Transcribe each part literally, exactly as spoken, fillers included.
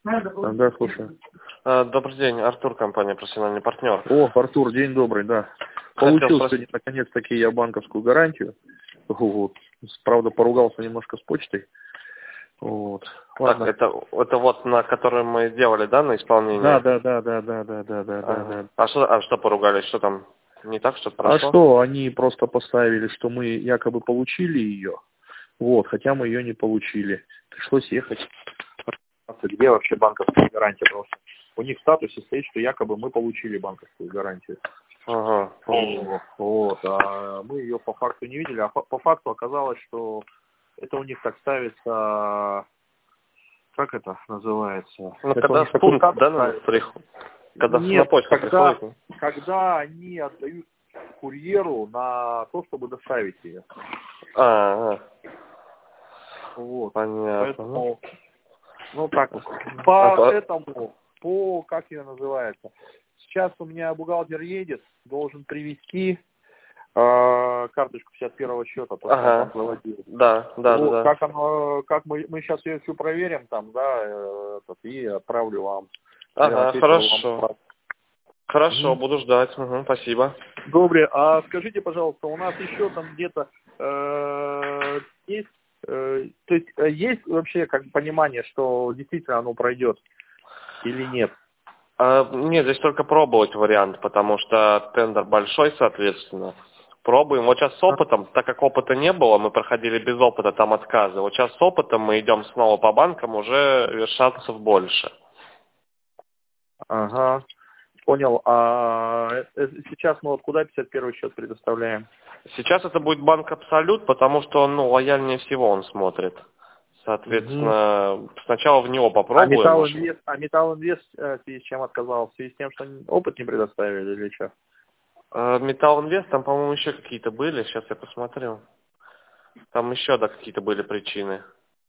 А, Да, слушаю. Э, Добрый день, Артур, компания «Профессиональный партнер». О, Артур, день добрый, да. Хотел Получил спросить. сегодня наконец-таки я банковскую гарантию. Вот. Правда, поругался немножко с почтой. Вот. Так, Ладно. это, это вот на который мы делали, да, на исполнение? Да, да, да, да, да, да, да, да, да, Ага. да. А что, а что поругались? Что там не так, что-то А прошло? что, они просто поставили, что мы якобы получили ее, вот, хотя мы ее не получили. Пришлось ехать. Где вообще банковская гарантия просто? У них в статусе стоит, что якобы мы получили банковскую гарантию. Ага. О, вот, а мы ее по факту не видели, а по, по факту оказалось, что это у них так ставится, как это называется? Ну, Это у когда них в такой пункт, статус да, на ставится. приход- когда на Нет, почту когда, приходит? когда они отдают курьеру на то, чтобы доставить ее. А, ага. Вот. Понятно. Поэтому, ну так вот. А По по- этому, по, как ее называется, сейчас у меня бухгалтер едет, должен привезти э, карточку пятьдесят первого счета, то, что Ага. я там проводил. Да, да, Вот, да, да. как оно, как мы, мы сейчас ее всю проверим там, да, э, этот, и отправлю вам. Я Ага, ответил хорошо. вам. Хорошо, Мгм. буду ждать. Угу, спасибо. Добре, а скажите, пожалуйста, у нас еще там где-то э, есть, э, то есть э, есть вообще как бы понимание, что действительно оно пройдет или нет? А, нет, здесь только пробовать вариант, потому что тендер большой, соответственно. Пробуем. Вот сейчас с опытом, так как опыта не было, мы проходили без опыта, там отказы. Вот сейчас с опытом мы идем снова по банкам, уже шансов больше. Ага, понял. А э, э, сейчас мы вот куда пятьдесят первый счет предоставляем? Сейчас это будет банк Абсолют, потому что он, ну, лояльнее всего он смотрит. Угу. Соответственно, сначала в него А попробуем. Металл Может. Инвест, а Металл Инвест э, в связи с чем отказал? В связи с тем, что они опыт не предоставили или что? А, Металл Инвест, там, по-моему, еще какие-то были. Сейчас я посмотрю. Там еще, да, какие-то были причины.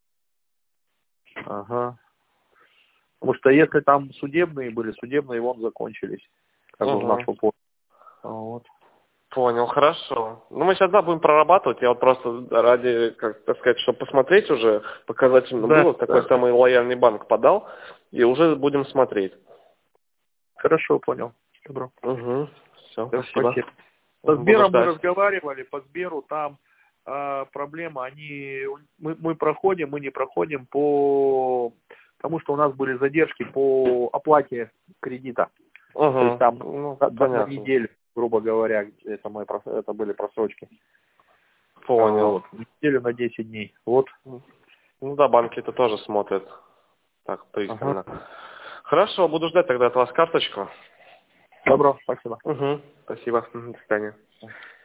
Ага. Потому что если там судебные были, судебные вон закончились, как бы в Угу. нашу пользу. Вот. Понял, хорошо. Ну, мы сейчас, да, будем прорабатывать. Я вот просто ради, как так сказать, чтобы посмотреть уже, показательно Да, было, такой да. самый лояльный банк подал, и уже будем смотреть. Хорошо, понял. Добро. Угу. Все, Всё, спасибо. спасибо. По Мгм, буду Сбером мы ждать. разговаривали, по Сберу там э, проблема, они, мы, мы проходим, мы не проходим по тому, что у нас были задержки по оплате кредита. То есть Угу. там Ну, на, на- на понятно. неделю, грубо говоря, это, мы, прос- это были просрочки. Понял. Вот. Неделю на десять дней. Вот. Ну да, банки это тоже смотрят так Ага. пристально. Хорошо, буду ждать тогда от вас карточку. Добро, спасибо. Угу. Спасибо. Мгм, до свидания.